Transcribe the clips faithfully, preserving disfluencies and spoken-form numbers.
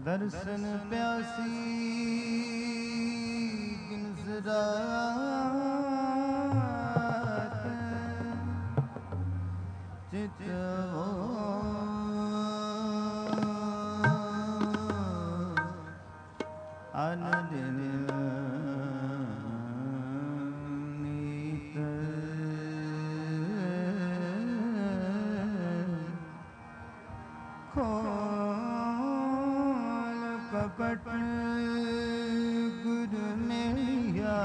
दर्शन प्यासी रात चित अनदिन नीत खोल कपट गुरु मेलिया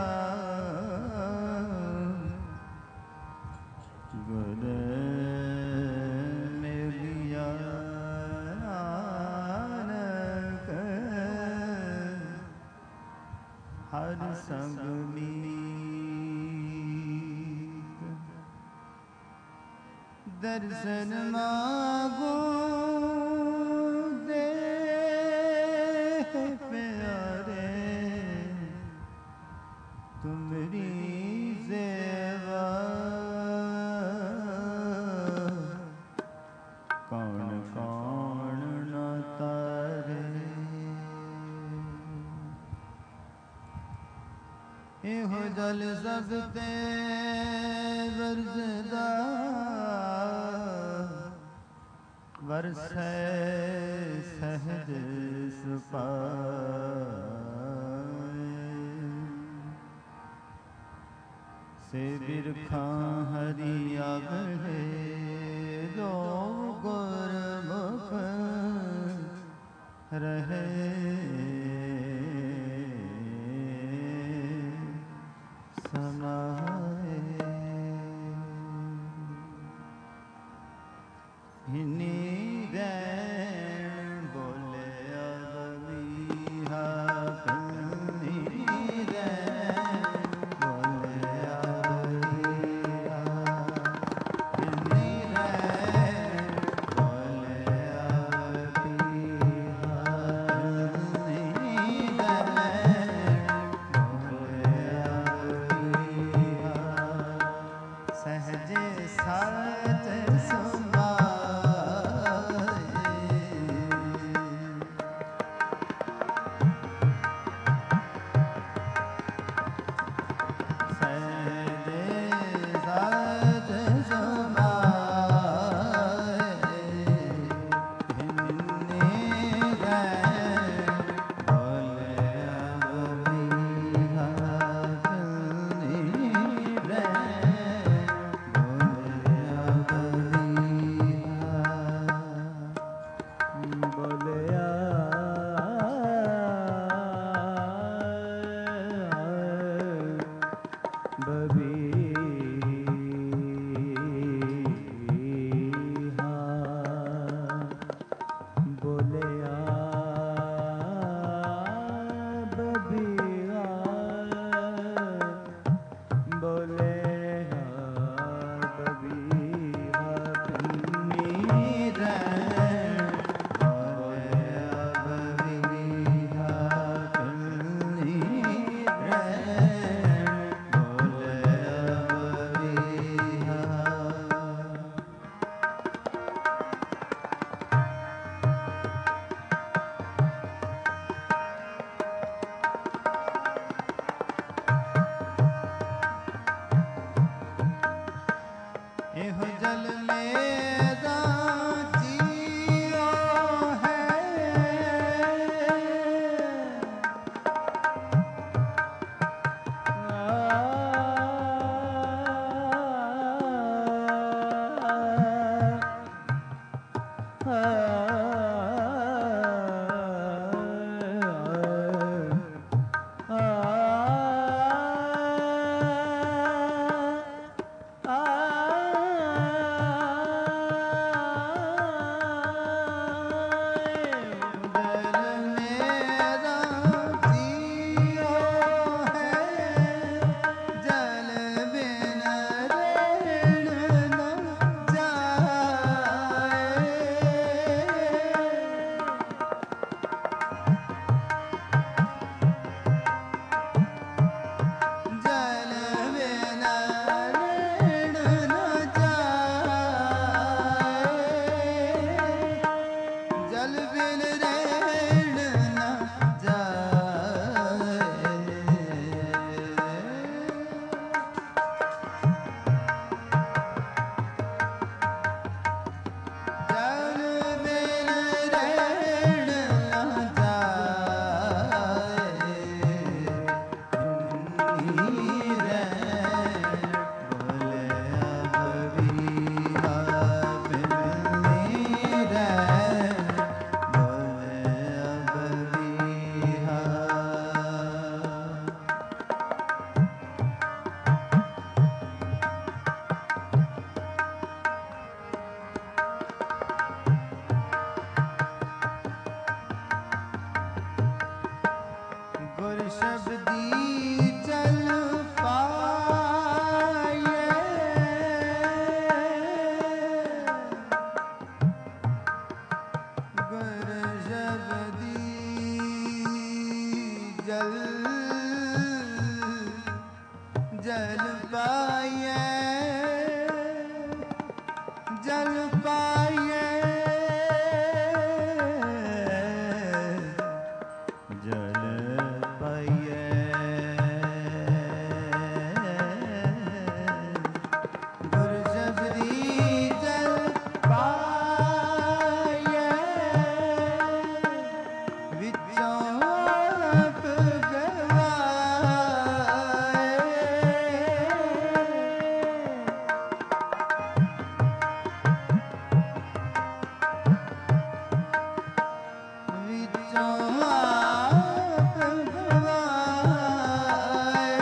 गुरु मेलिया नानक हर संग मीत दर्शन मागो दे प्यारे तुमरी सेवा कौन कौन न तारे एहो जल सब ते वरसदा वरसै सहज सुपाए से बिरखा हरि आगले जो गुरमुख रहे समाए हिनी रैन बोले अबीहा कन्नी रैन बोले अबीहा हिनी रैन बोले अबीहा कन्नी रैन बोले अबीहा सहजे साच जल पाइए जल पाइए गुर जबरी जल पाइए विचों आप गवाए विचों आप गवाए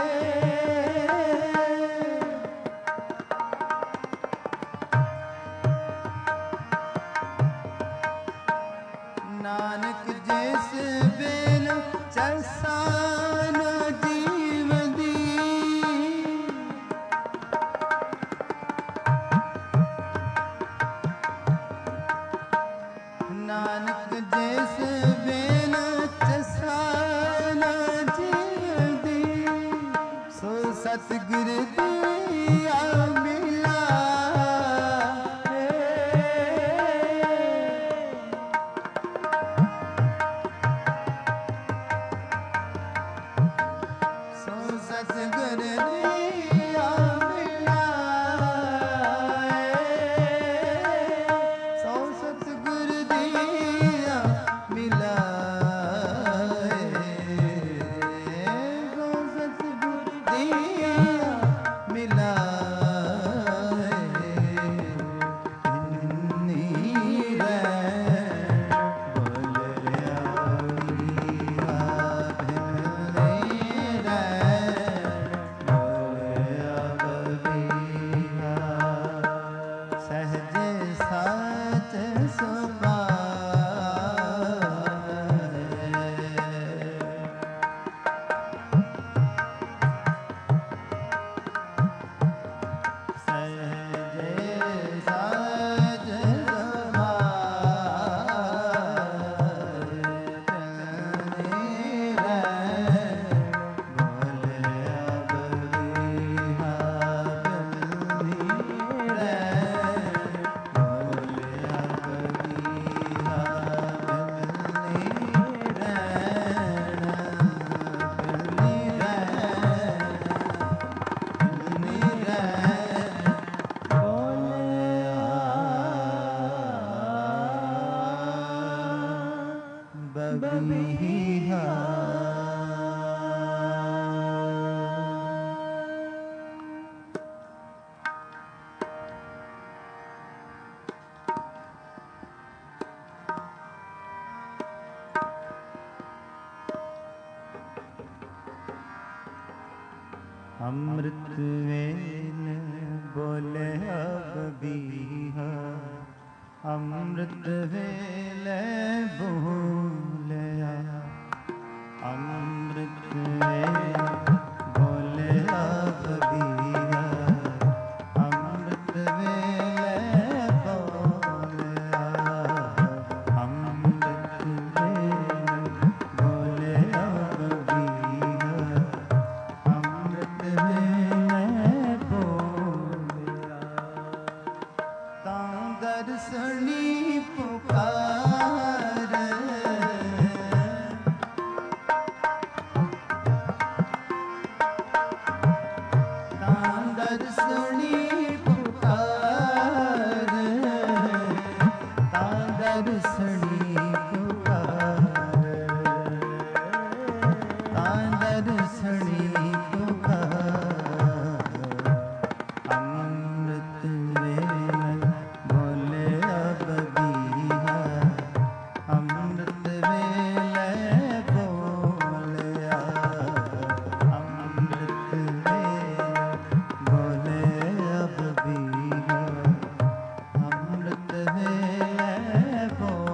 नानक जिस बिन चसान जीव दी नानक जिस बिन चसान जीव दी सो सतगुर दिया मिला सो सतगुर दिया मिलाए सो सतगुर दिया मिलाए सो सतगुर दिया मिलाए नीरे बोलिया सहज साच बबिहा अमृत वेल बोले बबिहा अमृत वेले बोलिया अमृत वेल बोले बबिहा अमृत वेले बोलिया अमृत वेल बोले बबिहा अमृत वेले बोलिया तां दर्शनी पुकार तां दर्शनी पुकार तां दर्शनी पुकार तां दर्शनी पुकार अमृत वेल बोले बबिहा अमृत वेले बोलिया अमृत वेल बोले बबिहा अमृत वेले बोलिया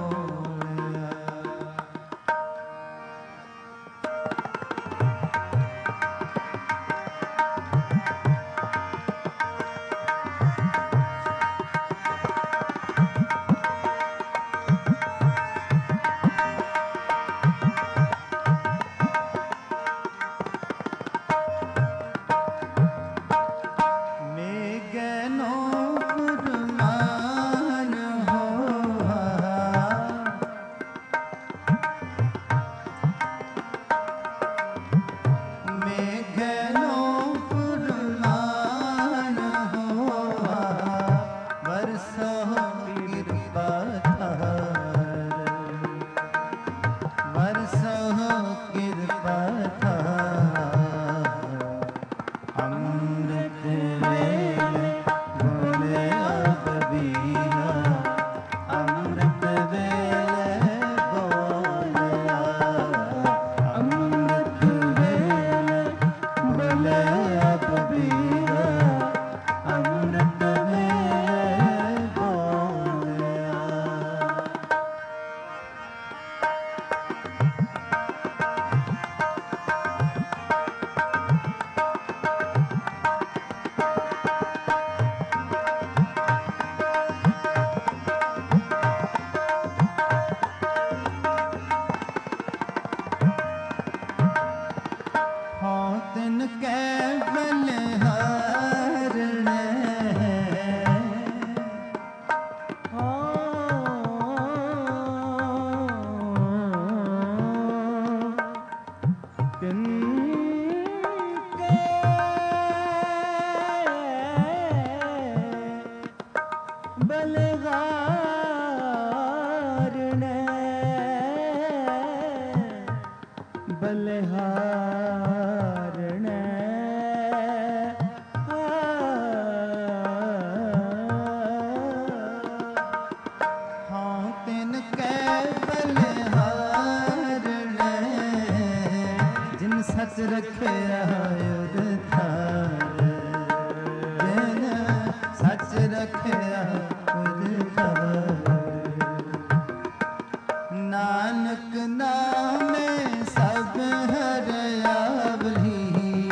बलिहारणे बलिहारणे हाँ तिन कै बलिहारणे जिन सच रखिया उद थार जिन सच रखिया उद थार नानक नामे सब हरियावली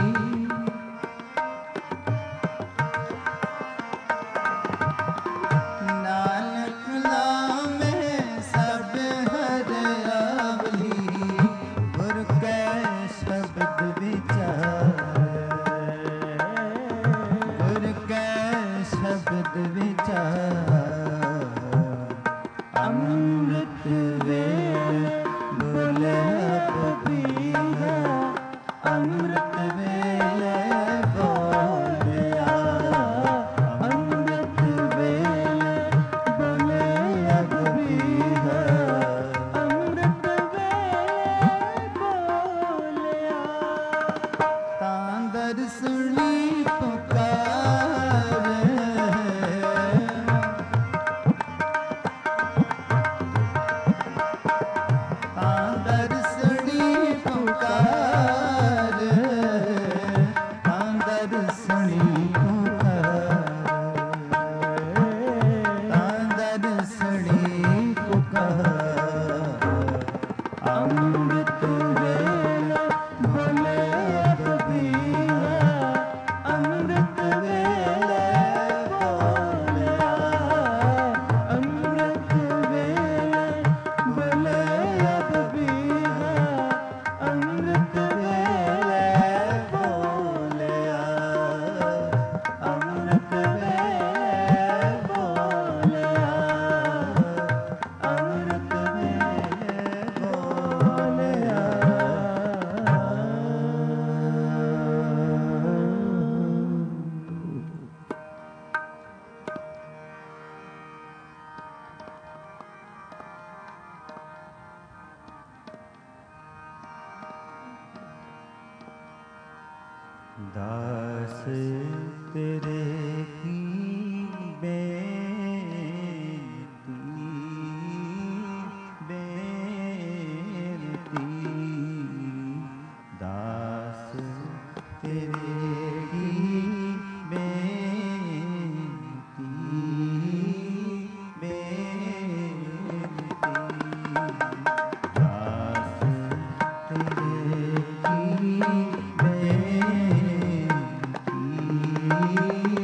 नानक नामे सब हरियावली गुर कै शब्द विचार गुर कै शब्द विचार अमृत वेल बोले पपीहा अमृत वेल बोलिया अमृत वेल बोले पपीहा अमृत वेल बोलिया तां दर्शनी पुकार दर्शनी पुकार दर्शनी पुकार दर्शनी पुकार अमृत वेल बोले पपीहा अमृत वेल बोलिया अमृत वेल बोले अमृत वेल बोलिया अमृत वेल बोलिया अमृत वेल बोलिया दास तेरे की बेनती बेनती दास तेरे की बेनती बेनती दास तेरे की बेनती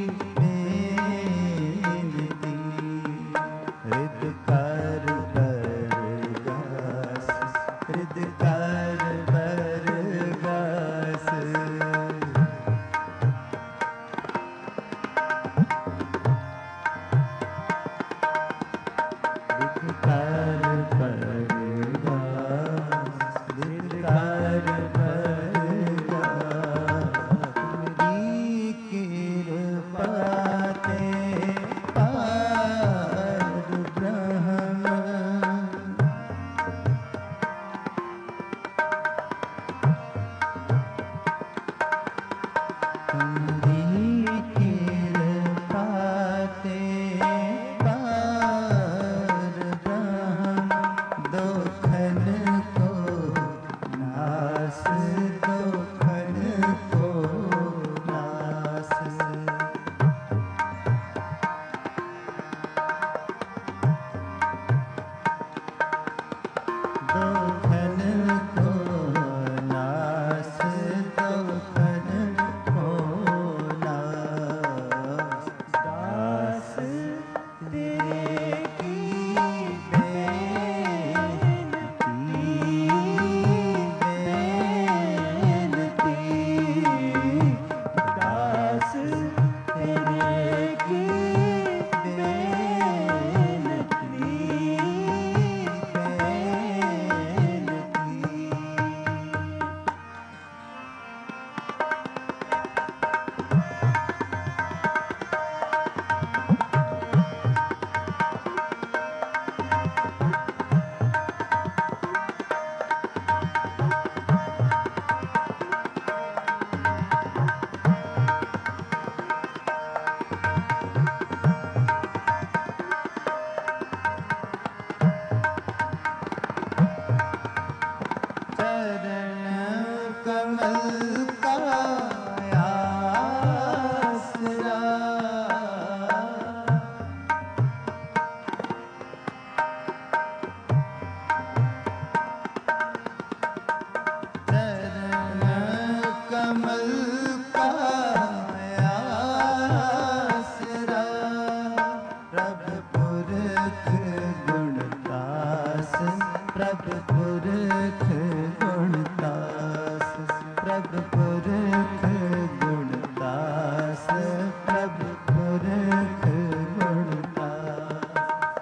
प्रभु पुरख गुणदास प्रभु पुरख गुणदास प्रभु पुरख गुणदास प्रभु पुरख गुणदास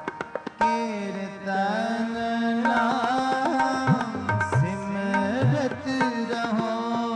कीर्तन नाम सिमरत रहो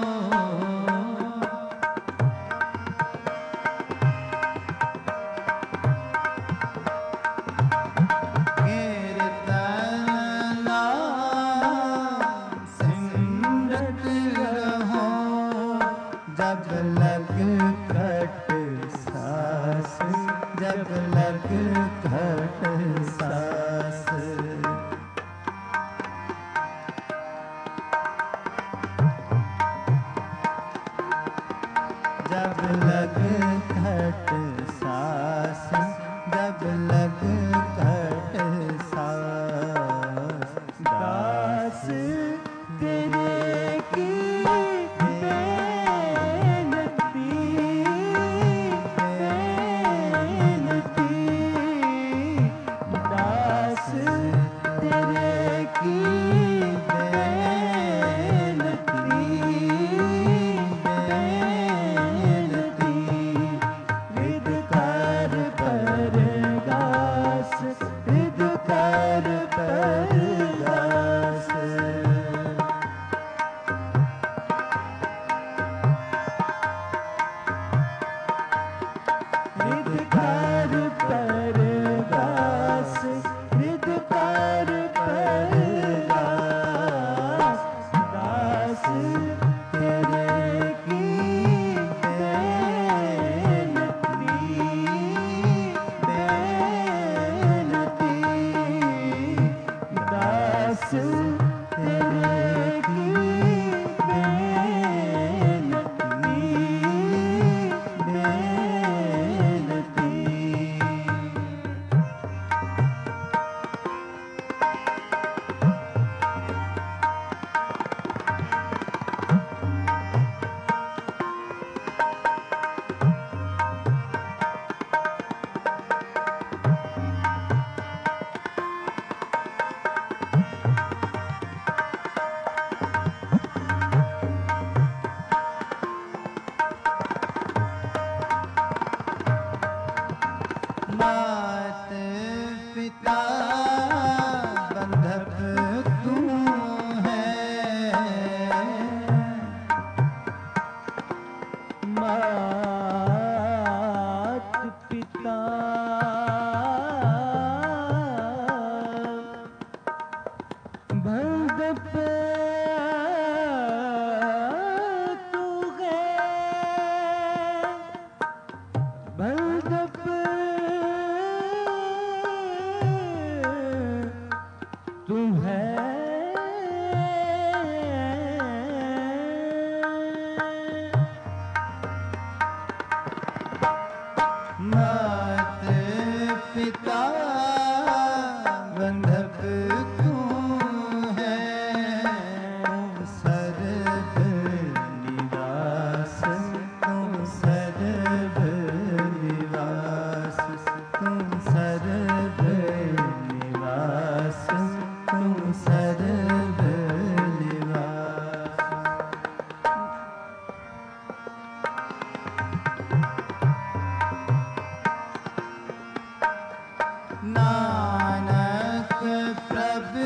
जब लग घट सास जब लग घट सास जब लग घट सास जब लग घट सास दास तेरे की मात पिता बंधक तू है मात पिता बंधक तू है बंधक तू है मात पिता बंधक तू है सर्व निवास तू सर्व निवास तू सर्व निवास तू सर्व निवास नानक प्रभु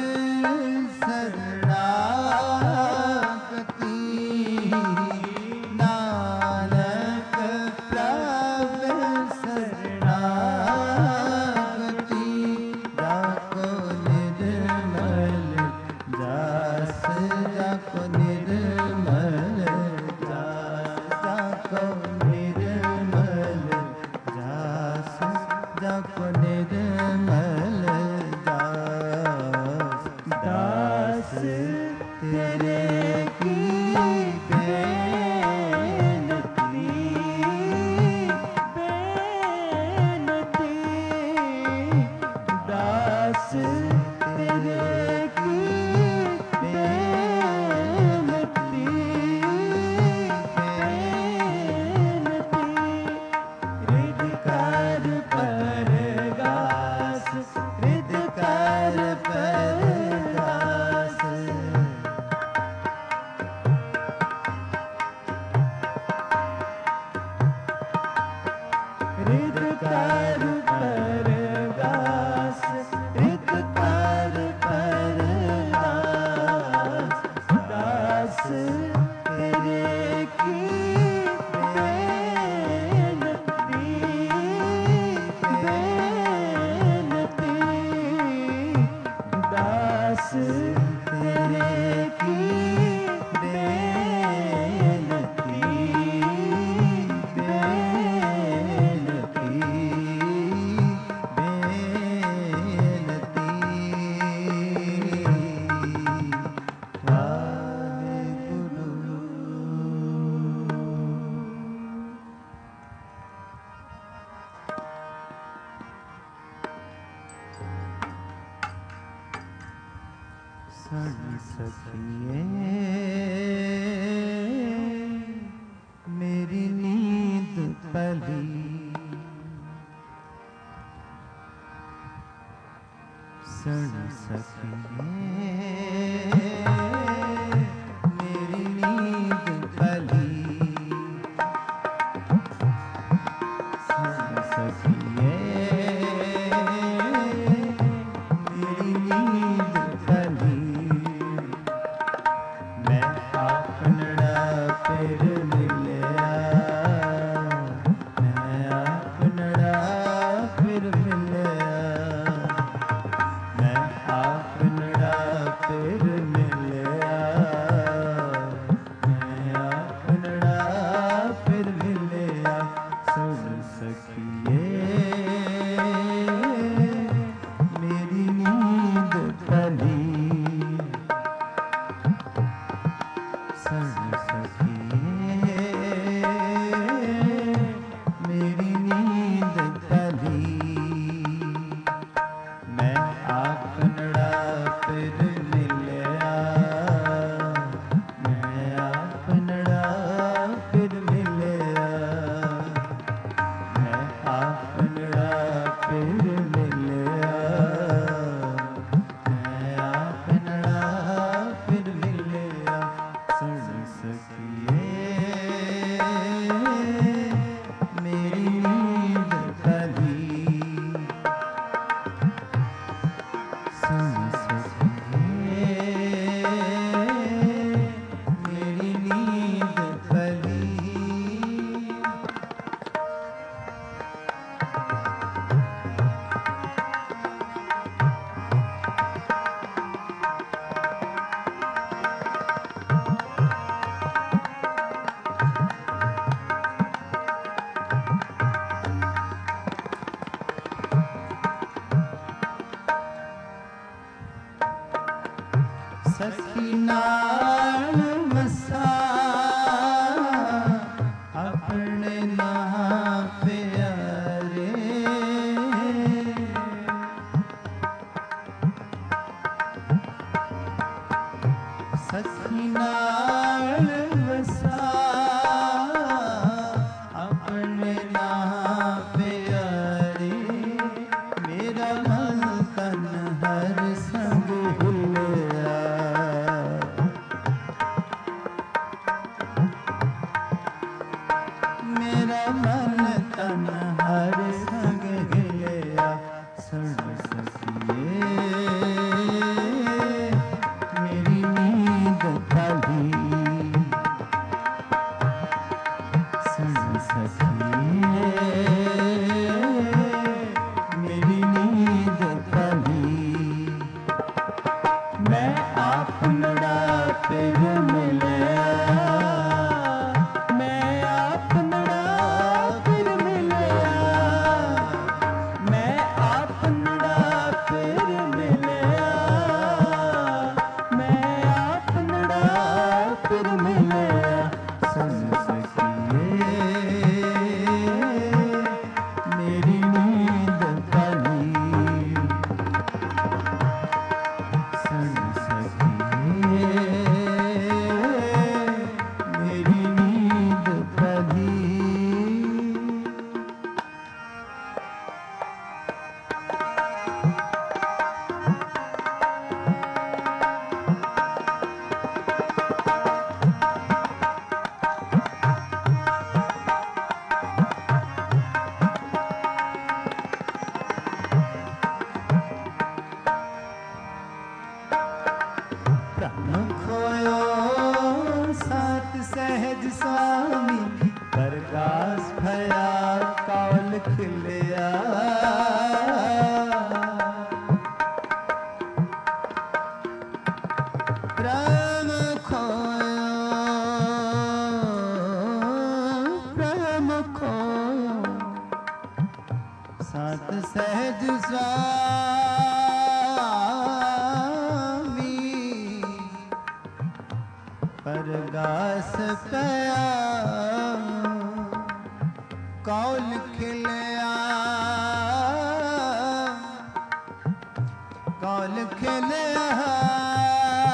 शरणागति नानक प्रभु शरणागति जाको निर्मल जास जाको निर्मल जास जाको निर्मल जास जाको निर्मल दास दास तेरे की बेनती बेनती दास तेरे की बेनती बेनती हृदय कर परगा सुन सखिए मेरी नींद पली, सुन सखिए मेरी नींद पली, सुन सखिए मेरी नींद पली। मैं आपनड़ा फिर मिलया, मैं आपनड़ा फिर मिलया, मैं आपनड़ा फिर मिलया, मैं आपनड़ा फिर मिलया। सुन सखिए मेरी नींद पली, सुन सखिए मेरी नींद पली। मैं आपनड़ा फिर मिलया, मैं आपनड़ा फिर मिलया, मैं आपनड़ा फिर मिलया, मैं आपनड़ा फिर मिलया। सुन सखिए मेरी नींद पली, सुन सखिए मेरी नींद पली। सखी नाल मसा अपने ना प्यारे, सखी नाल मसा अपने ना प्यारे। मेरा मन तन हर संग हिलया, मेरा मन तन हर संग हिलया। सुन सखिए मेरी नींद पली, सुन सखिए मेरी नींद पली। मैं आपनड़ा फिर मिलया, मैं आपनड़ा फिर मिलया, मैं आपनड़ा फिर मिलया, मैं आपनड़ा फिर मिलया। सुन सखिए मेरी नींद पली, सुन सखिए मेरी नींद पली। प्राण खोयो सात सहज स्वामी, प्रकाश भया कौल खिलया। प्राण खोयो, प्राण खोयो सात सहज स्वामी, परगास कया कौल खिलया, कौल खिलया।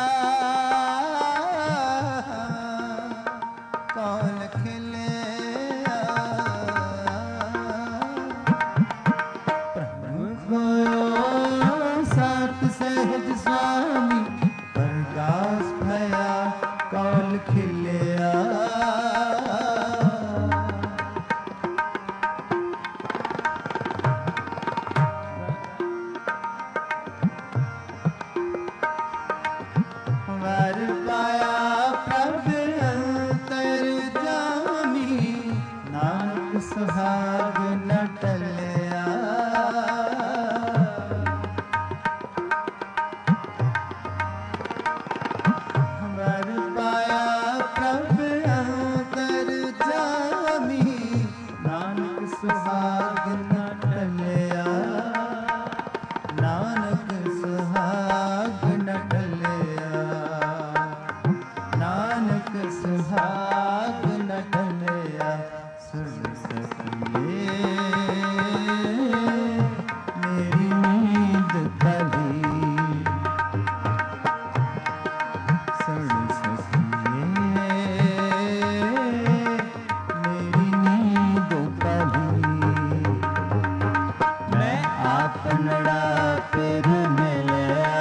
आपनड़ा फिर मिलया,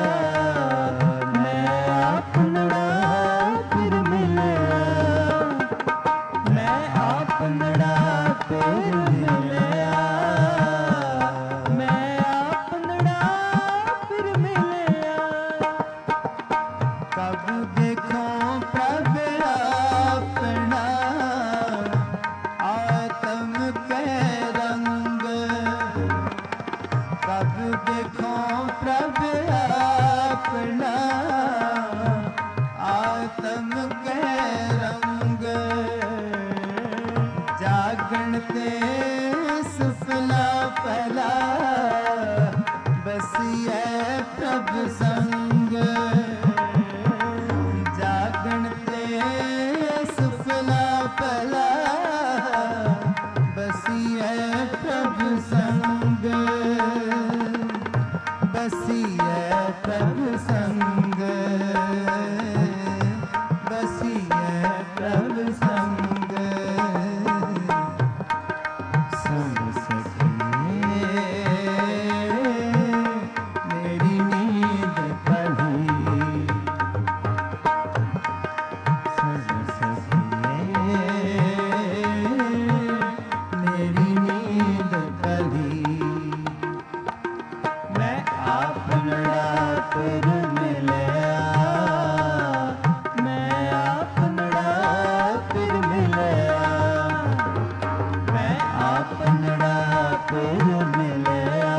मैं आपनड़ा फिर मिलया, मैं आपनड़ा फिर मिलया, मैं आपनड़ा फिर मिलया। कब देखो प्रभ अपना आत्म के रंग, कब देखो प्रभ अपना आत्म के रंग, जागण ते सुफला पहला बसिए प्रभ संग, जागण ते सुफला पहला बसिए प्रभ संग, बसिए प्रभ संग, बसिए प्रभ संग। संग सखिए मेरी नींद कली, संग सखिए मेरी नींद कली, मैं आपनड़ा फिर मिलया, मैं आपनड़ा फिर मिलया, मैं आपनड़ा फिर मिलया,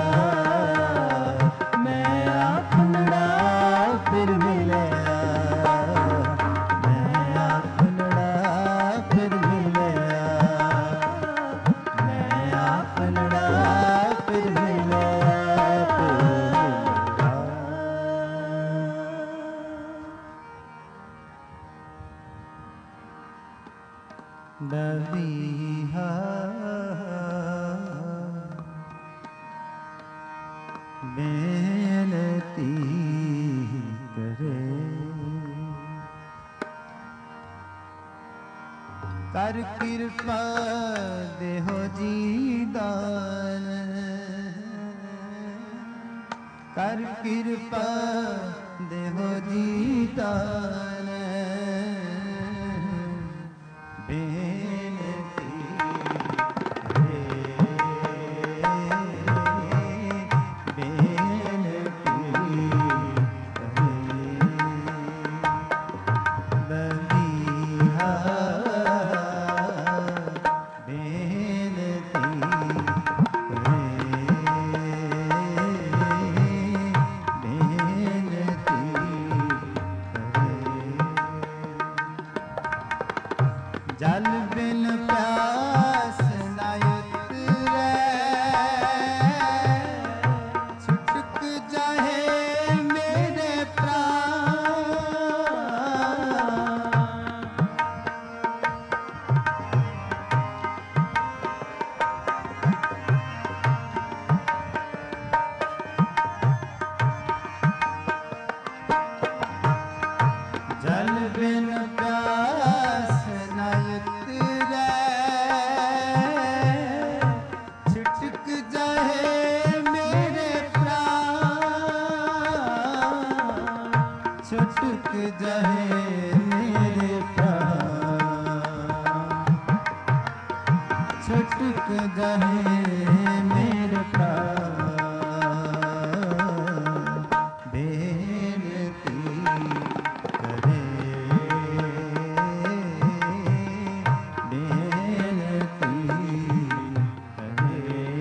मैं आपनड़ा फिर मिलया, मैं आपनड़ा फिर मिलया, मैं आपनड़ा फिर मिलया। बलिहा बेनती करे, कर कृपा देहो जी दान, कर कृपा देहो जी दान, बेनती करे, बेनती करे, बलिहा बेनती करे, बेनती करे। जल बिन प्यास न उतरे, छुटक जाहे मेरे प्राण, जल बिन प्यास न उतरे, छिटक जाहे मेरे प्राण, छिटक जाहे मेरे प्राण, छिटक जाहे मेरे प्राण, बेनती करे, बेनती करे,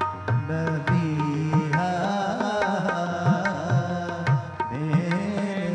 बलिहा बेनती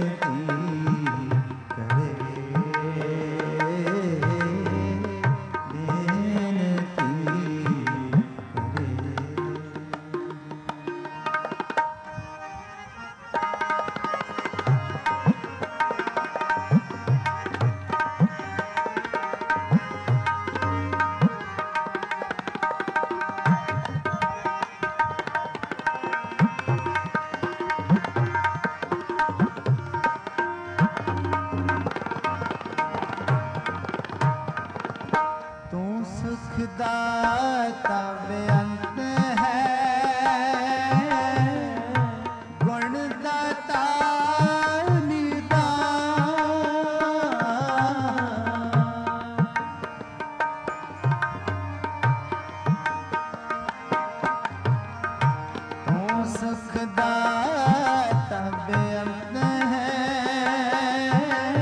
सुखदाता बेअंत है,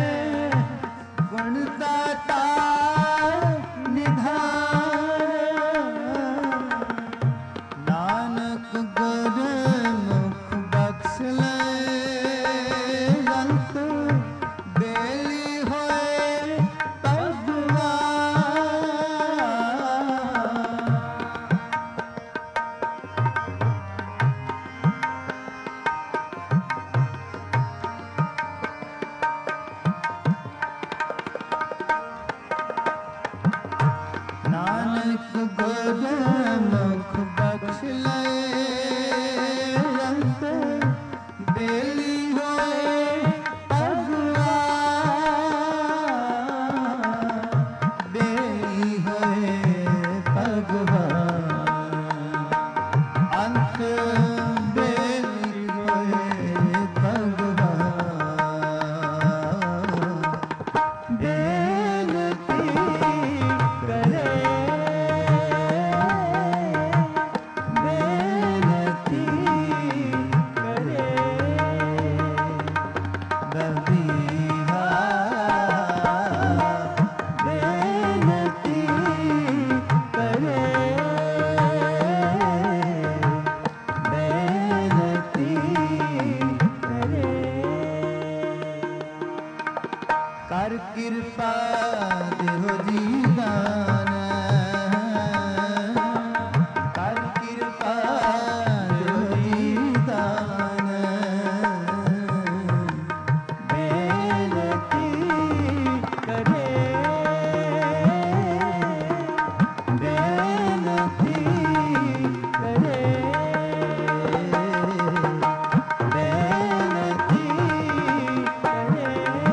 गुणदाता निधान। नानक गुरमुख बख्श ले अंत, बेली होए नानक गुरमुख बख्श ले अंत, बेली होए भगवान, बेली होए भगवान। अंत बेली होए भगवान, बेनती करे कर कृपा देहो जी दान, कर कृपा देहो जी दान। बेनती करे बेनती करे बेनती करे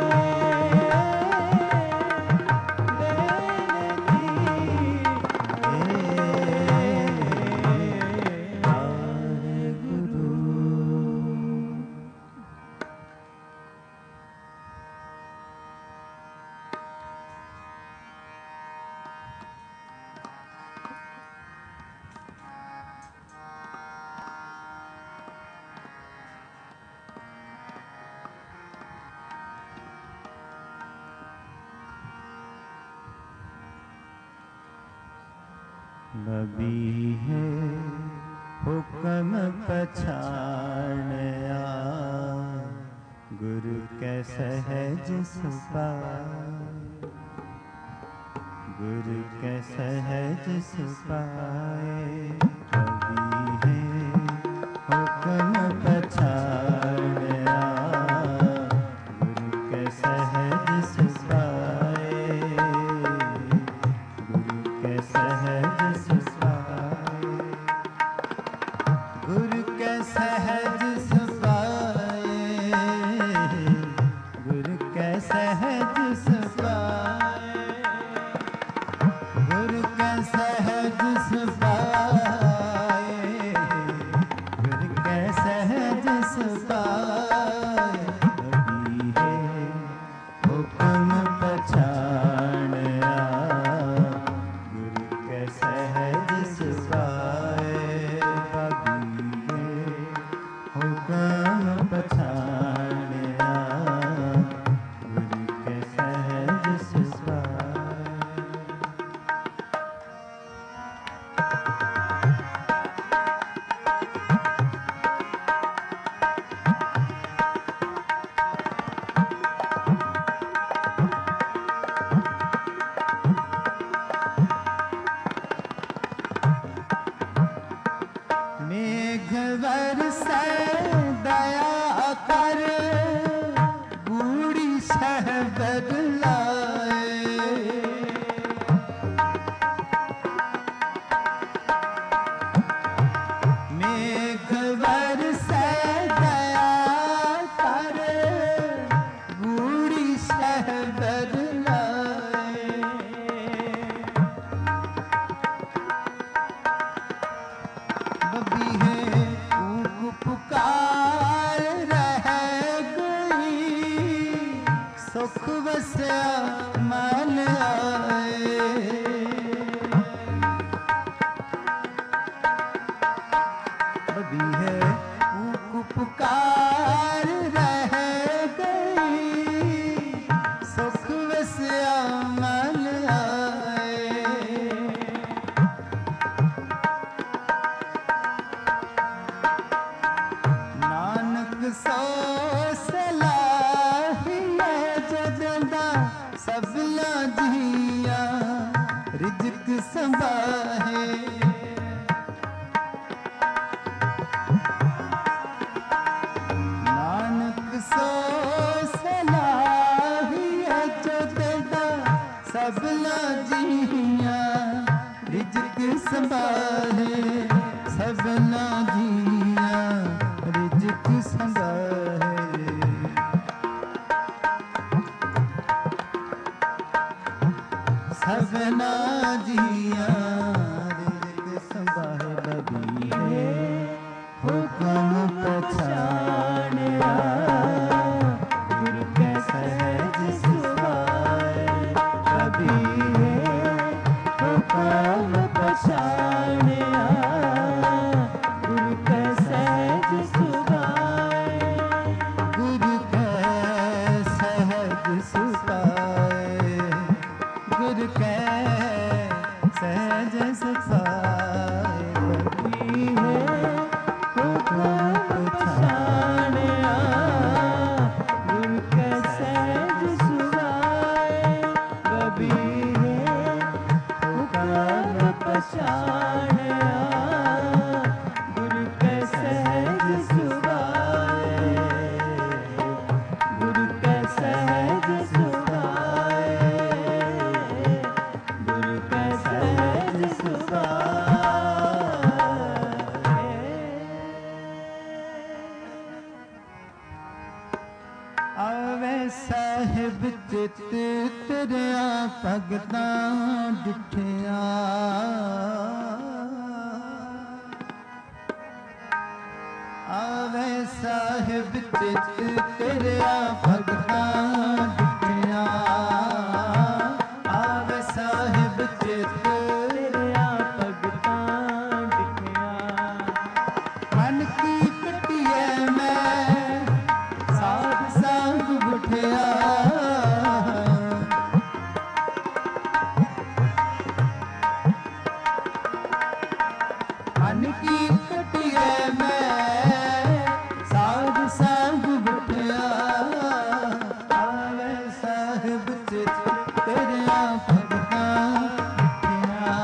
नबी है हुक्म पछाड़या, गुरु के सहज सुपाए, गुरु के सहज सुपाए। नबी है हुक्म पछाड़या, गुरु के सहज सुपाए, गुरु के सहज गुरु के सहज सुपाए, गुरु के सहज सुपाए, गुरु के सहज सुपाए, गुरु के सहज सुपाए। नबी है हुक्म पछाड़या, गुरु के सहज सुपाए। हुक्म पछाड़या, गुरु के सहज सुपाए। मेघ बरसै दया कर, बूढ़ी शह बदलाए। मेघ बरसै दया कर, बूढ़ी शह बदलाए। बबी है ऊक पुकार रह गई, सुख बसा मन आए। बबी है सो सलाहिया जदंदा सबला जिया रिजक संभाहे नानक सो सलाहिया जदंदा सबला जिया रिजक संभाहे सबला जिया रिजक संभाहे सबना जिया रिजक संभाहे बबी है हुक्म पछाणिया गुरु के सहज सुभाए बबी है हुक्म पछाणिया गुरु के सहज सुभाए गुरु के सहज सुभाए गुरु के सहज सुभाए बबी है हुक्म पछाणिया गुरु के सहज सुभाए बबी है हुक्म पछाणिया गुरु के सहज सुभाए गुरु के सहज सुभाए गुरु के सहज सुभाए आवे साहिब चित तेरिया भगतां डिठिया आवे साहिब चित तेरिया भगतां डिठिया आवे साहिब चित तेरिया भगतां डिठिया मन की कटिए मैं साध संग बुठिया मन की कटिए मैं साध संग बुठिया आवे साहिब चित तेरिया भगतां डिठिया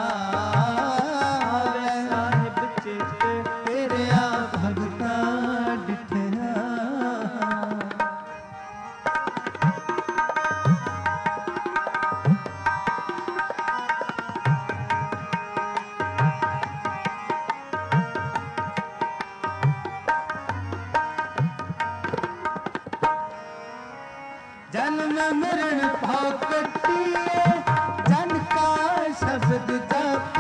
आवे साहिब चित तेरिया भगतां डिठिया जन्म मरण भाव कटिए जन का शब्द जप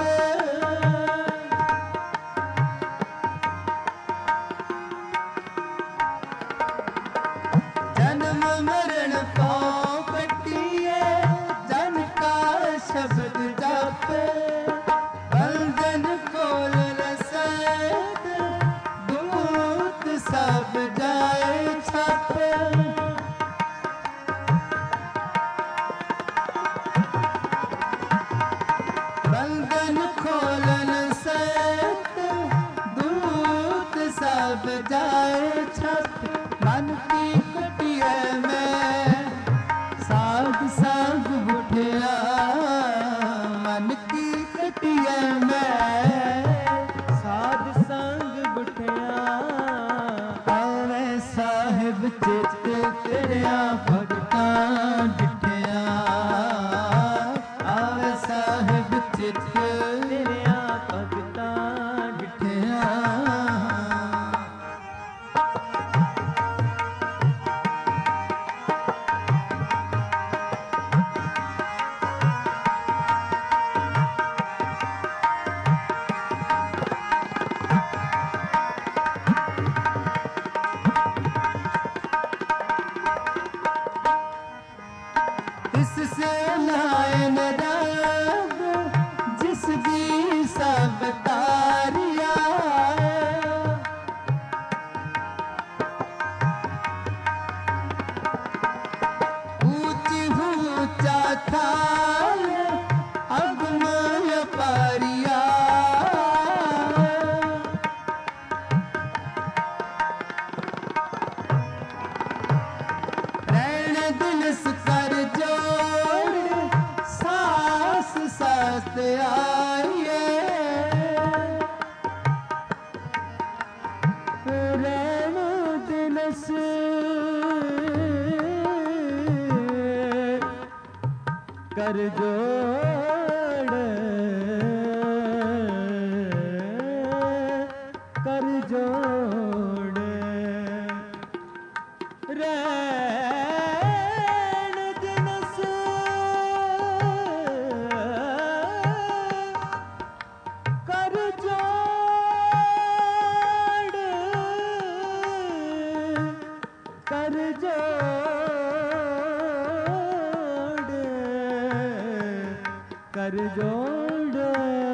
जन्म मरण भाव कटिए जन का शब्द जप बंधन खोल रसद दूत सब जाए छप कर जोड़ कर जोड़ रैन दिनस कर जोड़ कर जोड़ कर जोड़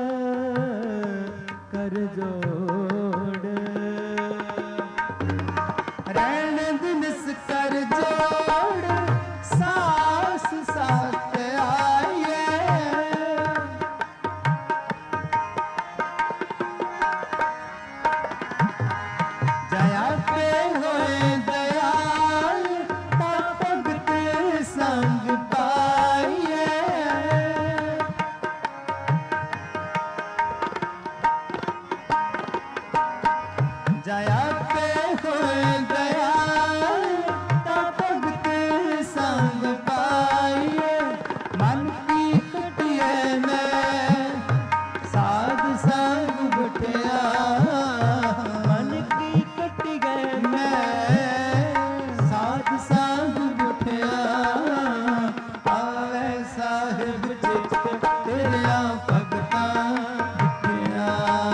कर जोड़ रैन दिनस कर जोड़ सास साथ आइए जया पे होए दयाल भगत संग पाइए जया पे होए दयाल भगत संग पाइए मन की कटिए में साध संग बिठया मन की कटिए में साध संग बिठया आवे साहिब चित तेरिया भगतां बिठया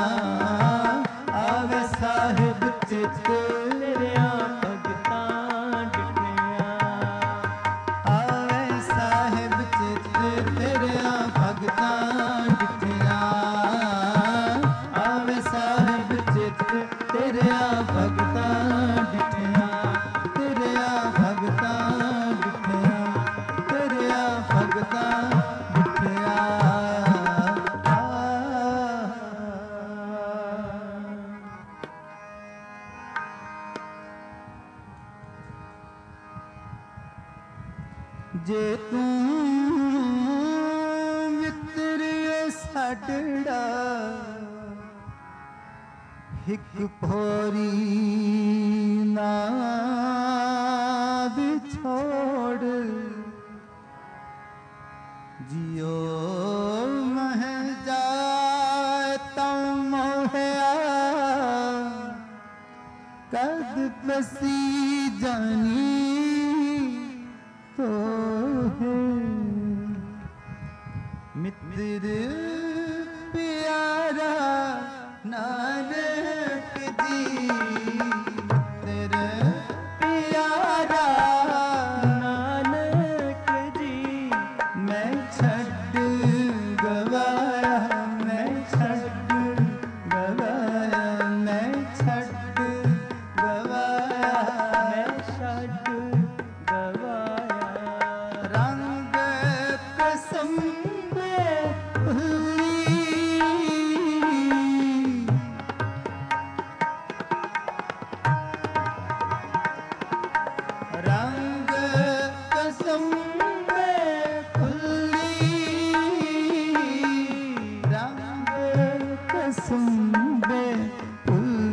आवे साहिब चित तेरिया भगतां बिठया आवे साहिब चित तेरिया भगतां बिठया आवे साहिब चित तेरिया भगतां बिठया तेरिया भगतां बिठया तेरिया भगतां बिठया जे तू मित्र साडड़ा हिक भोरी ना बिछोड़ जियो मह जाए तम मोहया कद बसी जानी तो है मित्र प्यारा नानक जी तेरे प्यारा नानक जी मैं छड़ गवाया मैं छड़ गवाया मैं छड़ गवाया मैं छड़ गवाया रंग कसम में रंग कसम में फुल्ली रंग कसम में फुल्ली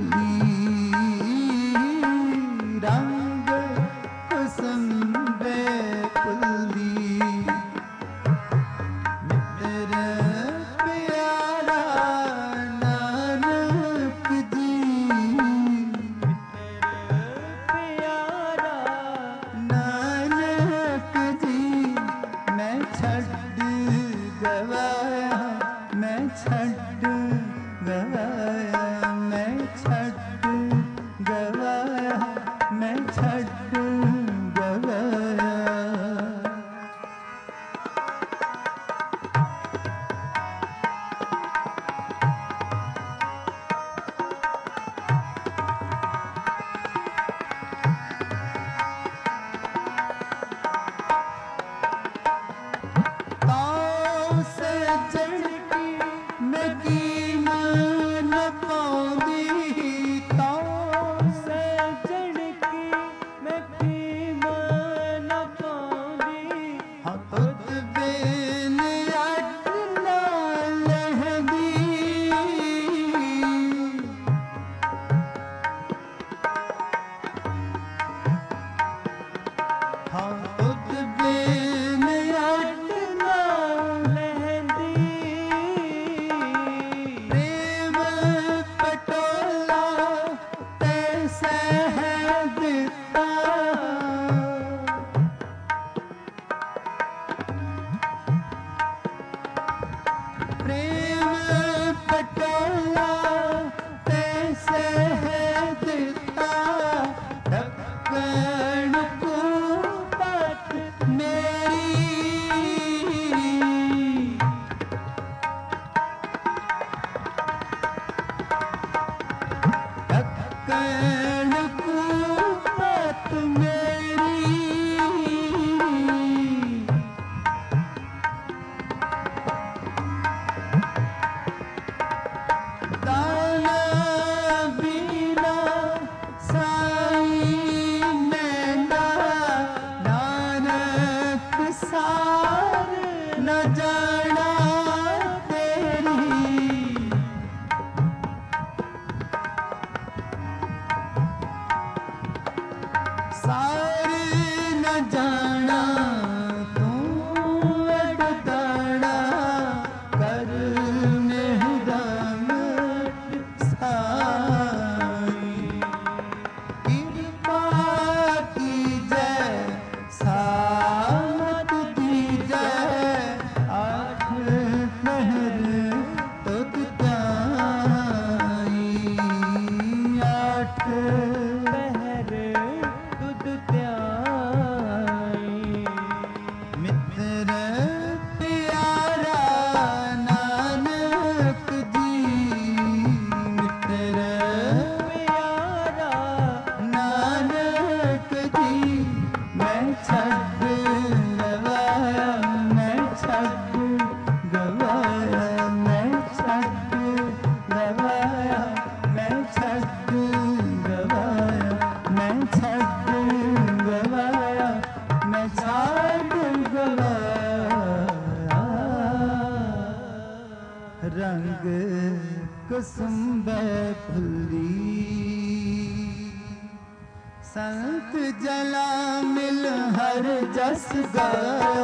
संत जला मिल हर जस गायो,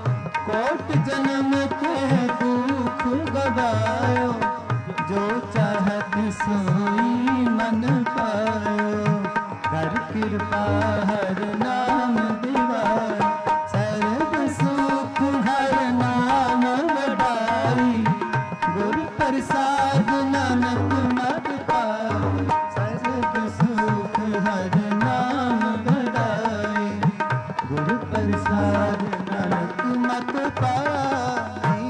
कोट जन्म के दुख गवायो, जो चाहत सोई मन पायो, कर कृपा हर नाम दिवाई, सर्व सुख हर नाम वडाई, गुर प्रसाद नानक मत पाई, सर्व सुख हर नाम वडाई, गुर प्रसाद नानक मत पाई।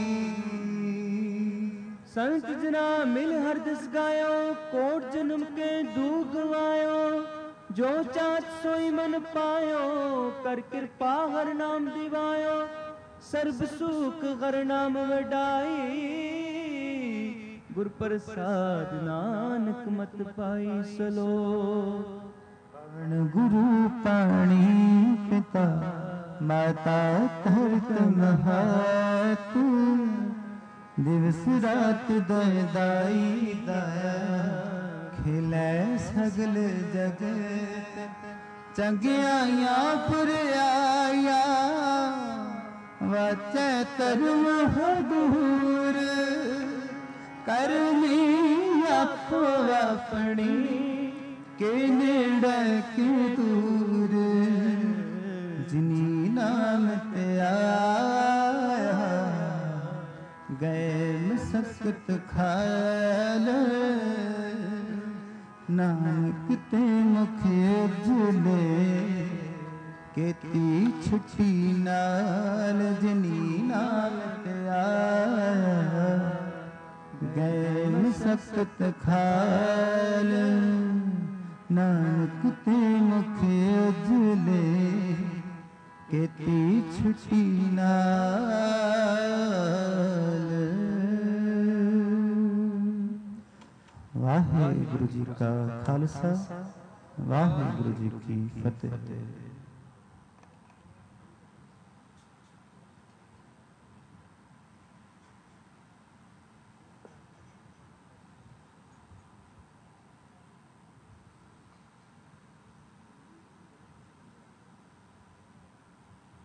संत जना मिल हर दस गायो, कोट जन्म के दुख गवायो, जो चाहत सोई मन पायो, कर कृपा हर नाम दिवायो, सर्ब सुख हर नाम वडाई, गुर प्रसाद नानक मत पाई। सलो गुरु पाणी पिता माता धरत महत, दिवस रात दय दाई दया, खिलै सगल जगत, चंगियाइया पुरयाया, वाचै धर्म हदूर, करनी आपो अपनी, के नेड़े के दूर, जिनी नाम ते आया, गए मसकत खाल, नानक ते मुख उजले, केती छुट्टी नाल, जिनी नाम ते आया, गए मसकत खाल, नानक ते मुख उजले, केती छुट्टी नाल। वाहिगुरु जी का खालसा, वाहिगुरु जी की फतेह।